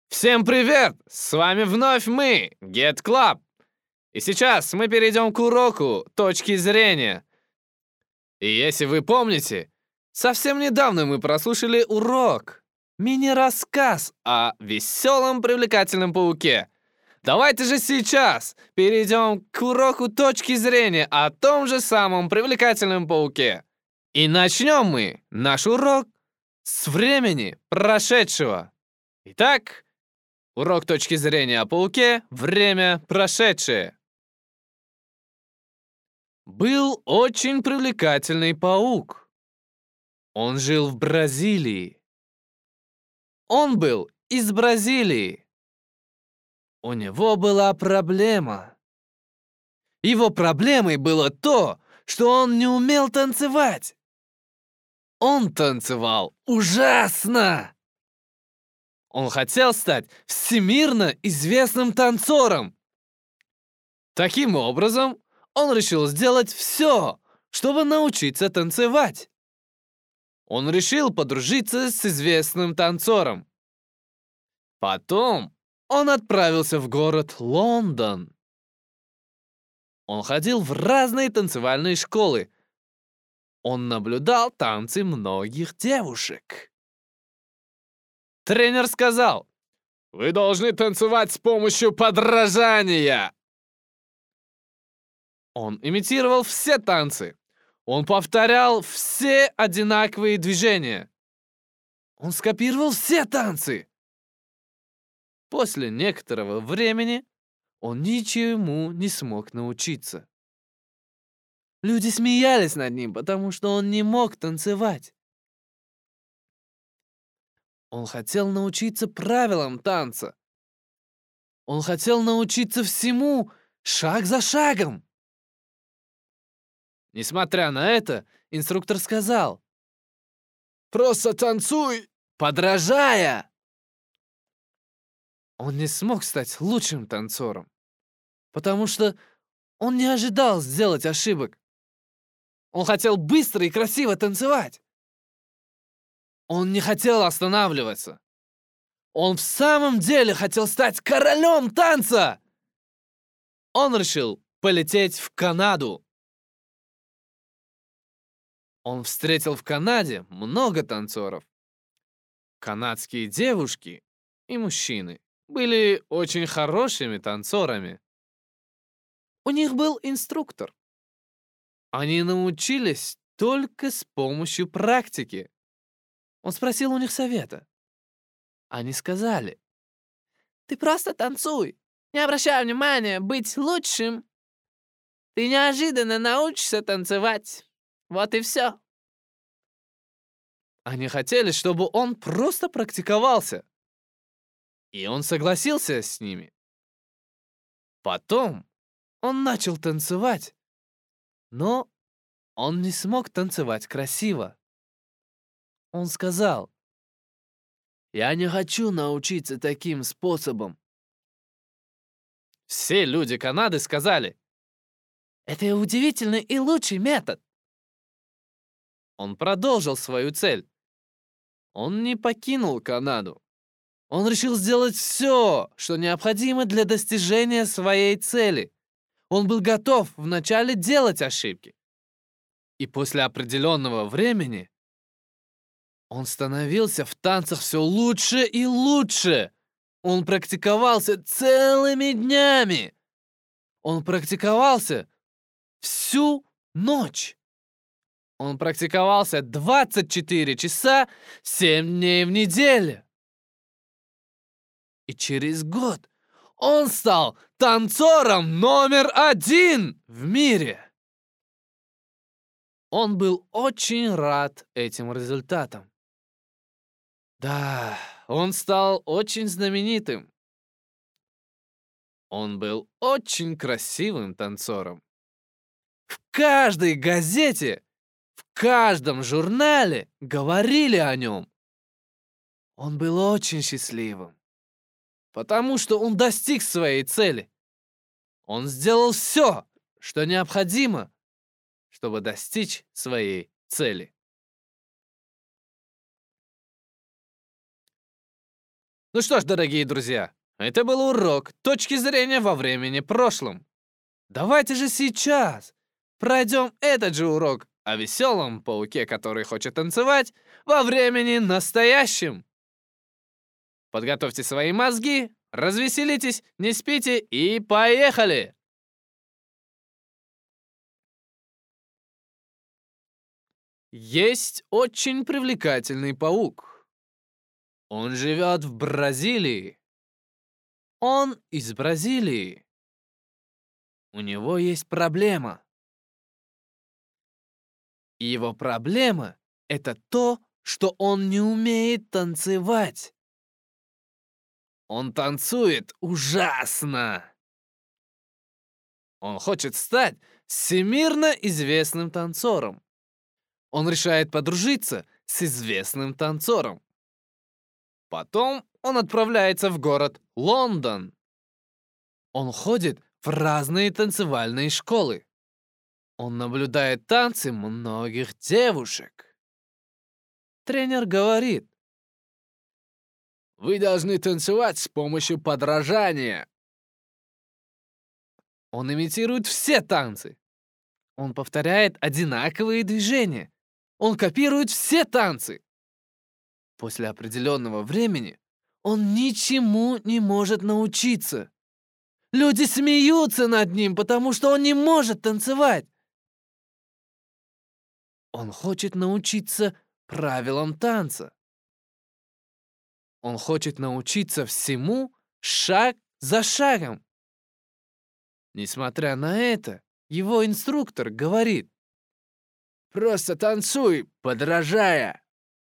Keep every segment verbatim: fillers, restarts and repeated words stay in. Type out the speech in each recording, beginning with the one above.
Всем привет! С вами вновь мы, Get Club. И сейчас мы перейдем к уроку точки зрения. И если вы помните, совсем недавно мы прослушали урок, мини-рассказ о веселом привлекательном пауке. Давайте же сейчас перейдем к уроку точки зрения о том же самом привлекательном пауке. И начнем мы наш урок с времени прошедшего. Итак, урок точки зрения о пауке. Время прошедшее. Был очень привлекательный паук. Он жил в Бразилии. Он был из Бразилии. У него была проблема. Его проблемой было то, что он не умел танцевать. Он танцевал ужасно. Он хотел стать всемирно известным танцором. Таким образом, он решил сделать все, чтобы научиться танцевать. Он решил подружиться с известным танцором. Потом он отправился в город Лондон. Он ходил в разные танцевальные школы. Он наблюдал танцы многих девушек. Тренер сказал: «Вы должны танцевать с помощью подражания». Он имитировал все танцы. Он повторял все одинаковые движения. Он скопировал все танцы. После некоторого времени он ничему не смог научиться. Люди смеялись над ним, потому что он не мог танцевать. Он хотел научиться правилам танца. Он хотел научиться всему шаг за шагом. Несмотря на это, инструктор сказал: «Просто танцуй, подражая». Он не смог стать лучшим танцором, потому что он не ожидал сделать ошибок. Он хотел быстро и красиво танцевать. Он не хотел останавливаться. Он в самом деле хотел стать королем танца. Он решил полететь в Канаду. Он встретил в Канаде много танцоров. Канадские девушки и мужчины были очень хорошими танцорами. У них был инструктор. Они научились только с помощью практики. Он спросил у них совета. Они сказали: «Ты просто танцуй, не обращай внимания быть лучшим. Ты неожиданно научишься танцевать. Вот и все». Они хотели, чтобы он просто практиковался. И он согласился с ними. Потом он начал танцевать, но он не смог танцевать красиво. Он сказал: «Я не хочу научиться таким способом». Все люди Канады сказали: «Это удивительный и лучший метод». Он продолжил свою цель. Он не покинул Канаду. Он решил сделать все, что необходимо для достижения своей цели. Он был готов вначале делать ошибки. И после определенного времени он становился в танцах все лучше и лучше. Он практиковался целыми днями. Он практиковался всю ночь. Он практиковался двадцать четыре часа, семь дней в неделю. И через год он стал танцором номер один в мире. Он был очень рад этим результатам. Да, он стал очень знаменитым. Он был очень красивым танцором. В каждой газете, в каждом журнале говорили о нем. Он был очень счастливым, потому что он достиг своей цели. Он сделал все, что необходимо, чтобы достичь своей цели. Ну что ж, дорогие друзья, это был урок точки зрения во времени прошлом. Давайте же сейчас пройдем этот же урок о веселом пауке, который хочет танцевать во времени настоящем. Подготовьте свои мозги, развеселитесь, не спите и поехали! Есть очень привлекательный паук. Он живет в Бразилии. Он из Бразилии. У него есть проблема. И его проблема — это то, что он не умеет танцевать. Он танцует ужасно. Он хочет стать всемирно известным танцором. Он решает подружиться с известным танцором. Потом он отправляется в город Лондон. Он ходит в разные танцевальные школы. Он наблюдает танцы многих девушек. Тренер говорит: «Вы должны танцевать с помощью подражания». Он имитирует все танцы. Он повторяет одинаковые движения. Он копирует все танцы. После определенного времени он ничему не может научиться. Люди смеются над ним, потому что он не может танцевать. Он хочет научиться правилам танца. Он хочет научиться всему шаг за шагом. Несмотря на это, его инструктор говорит: «Просто танцуй, подражая».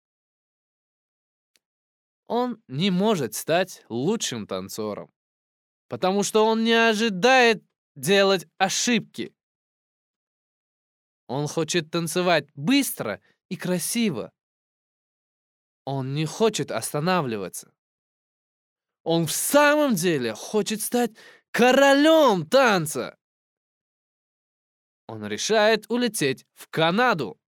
Он не может стать лучшим танцором, потому что он не ожидает делать ошибки. Он хочет танцевать быстро и красиво. Он не хочет останавливаться. Он в самом деле хочет стать королем танца. Он решает улететь в Канаду.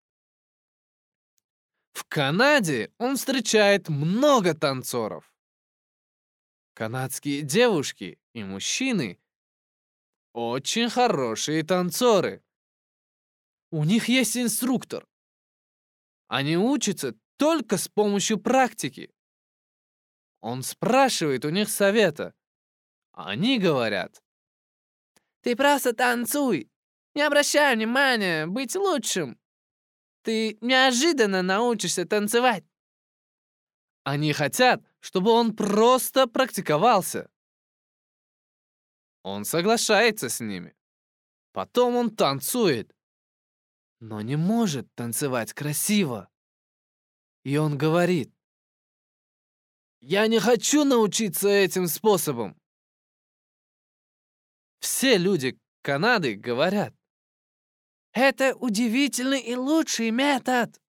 В Канаде он встречает много танцоров. Канадские девушки и мужчины очень хорошие танцоры. У них есть инструктор. Они учатся только с помощью практики. Он спрашивает у них совета. Они говорят: «Ты просто танцуй. Не обращай внимания, быть лучшим. Ты неожиданно научишься танцевать». Они хотят, чтобы он просто практиковался. Он соглашается с ними. Потом он танцует, но не может танцевать красиво. И он говорит: «Я не хочу научиться этим способом». Все люди Канады говорят: «Это удивительный и лучший метод».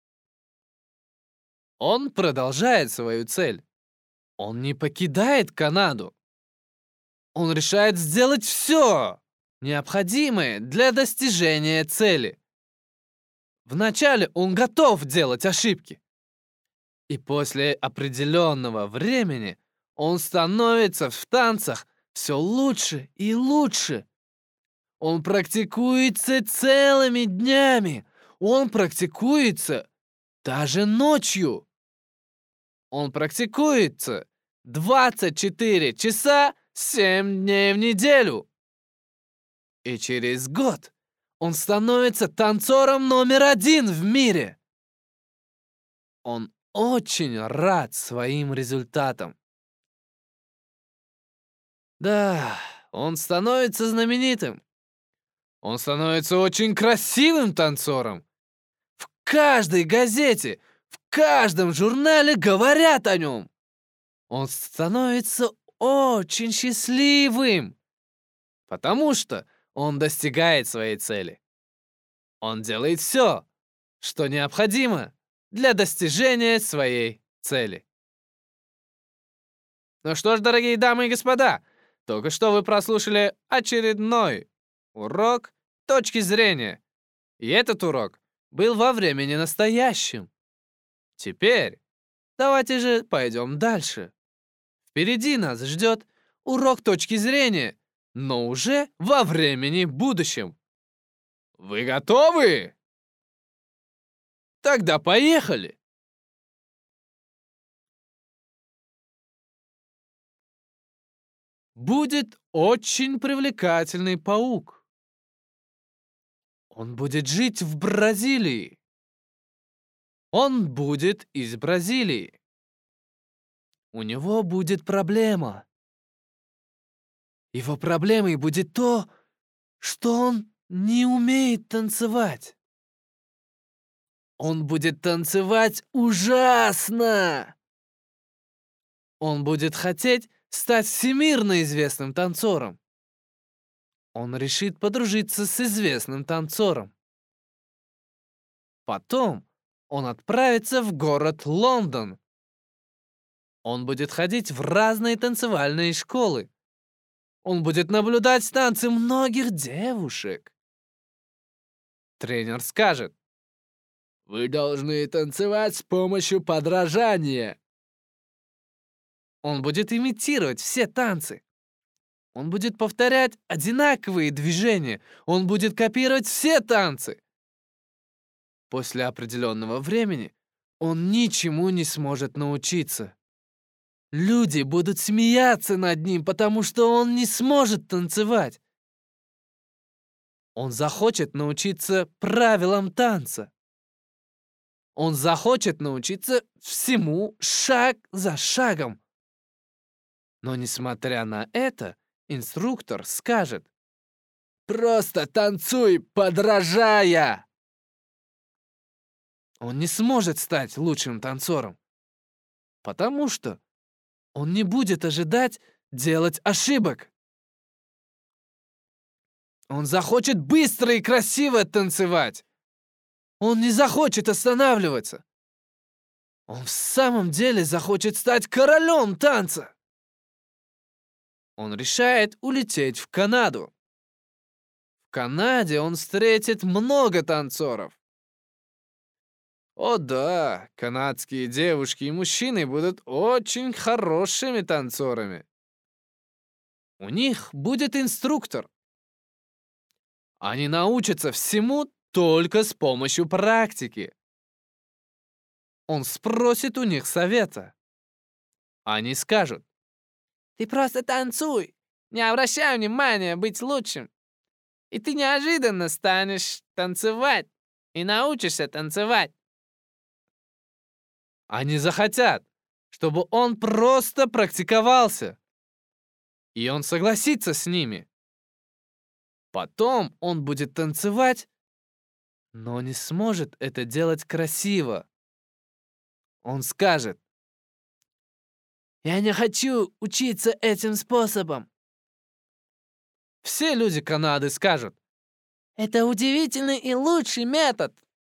Он продолжает свою цель. Он не покидает Канаду. Он решает сделать все необходимое для достижения цели. Вначале он готов делать ошибки. И после определенного времени он становится в танцах все лучше и лучше. Он практикуется целыми днями. Он практикуется даже ночью. Он практикуется двадцать четыре часа семь дней в неделю. И через год он становится танцором номер один в мире. Он очень рад своим результатам. Да, он становится знаменитым. Он становится очень красивым танцором. В каждой газете, в каждом журнале говорят о нем. Он становится очень счастливым, потому что он достигает своей цели. Он делает все, что необходимо для достижения своей цели. Ну что ж, дорогие дамы и господа, только что вы прослушали очередной урок точки зрения. И этот урок был во времени настоящем. Теперь давайте же пойдем дальше. Впереди нас ждет урок точки зрения, но уже во времени будущем. Вы готовы? Тогда поехали! Будет очень привлекательный паук. Он будет жить в Бразилии. Он будет из Бразилии. У него будет проблема. Его проблемой будет то, что он не умеет танцевать. Он будет танцевать ужасно. Он будет хотеть стать всемирно известным танцором. Он решит подружиться с известным танцором. Потом он отправится в город Лондон. Он будет ходить в разные танцевальные школы. Он будет наблюдать танцы многих девушек. Тренер скажет: «Вы должны танцевать с помощью подражания». Он будет имитировать все танцы. Он будет повторять одинаковые движения. Он будет копировать все танцы. После определенного времени он ничему не сможет научиться. Люди будут смеяться над ним, потому что он не сможет танцевать. Он захочет научиться правилам танца. Он захочет научиться всему шаг за шагом. Но несмотря на это, инструктор скажет: «Просто танцуй, подражая!» Он не сможет стать лучшим танцором, потому что он не будет ожидать делать ошибок. Он захочет быстро и красиво танцевать. Он не захочет останавливаться. Он в самом деле захочет стать королем танца. Он решает улететь в Канаду. В Канаде он встретит много танцоров. О да, канадские девушки и мужчины будут очень хорошими танцорами. У них будет инструктор. Они научатся всему только с помощью практики. Он спросит у них совета. Они скажут: «Ты просто танцуй, не обращай внимания быть лучшим. И ты неожиданно станешь танцевать и научишься танцевать». Они захотят, чтобы он просто практиковался. И он согласится с ними. Потом он будет танцевать, но не сможет это делать красиво. Он скажет: «Я не хочу учиться этим способом». Все люди Канады скажут: «Это удивительный и лучший метод».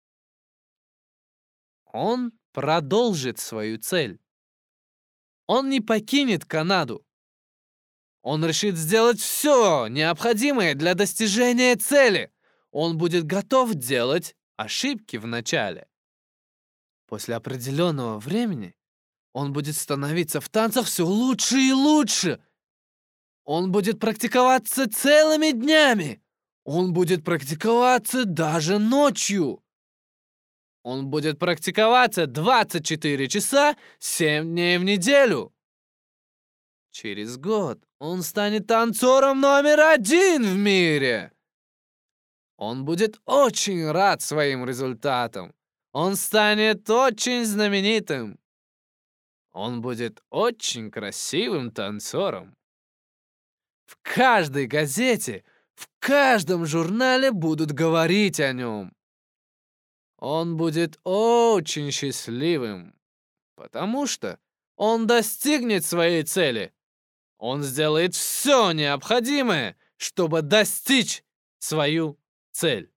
Он продолжит свою цель. Он не покинет Канаду. Он решит сделать все необходимое для достижения цели. Он будет готов делать ошибки в начале. После определенного времени он будет становиться в танцах все лучше и лучше. Он будет практиковаться целыми днями. Он будет практиковаться даже ночью. Он будет практиковаться двадцать четыре часа, семь дней в неделю. Через год он станет танцором номер один в мире. Он будет очень рад своим результатам. Он станет очень знаменитым. Он будет очень красивым танцором. В каждой газете, в каждом журнале будут говорить о нем. Он будет очень счастливым, потому что он достигнет своей цели. Он сделает все необходимое, чтобы достичь свою цель.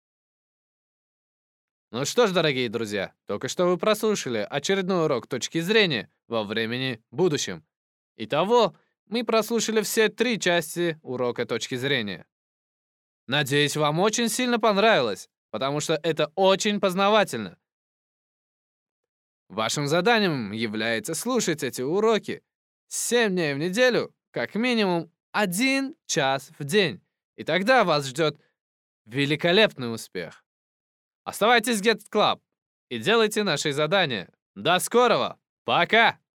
Ну что ж, дорогие друзья, только что вы прослушали очередной урок точки зрения во времени будущем. Итого, мы прослушали все три части урока точки зрения. Надеюсь, вам очень сильно понравилось, потому что это очень познавательно. Вашим заданием является слушать эти уроки семь дней в неделю, как минимум один час в день. И тогда вас ждет великолепный успех. Оставайтесь в Get Club и делайте наши задания. До скорого. Пока!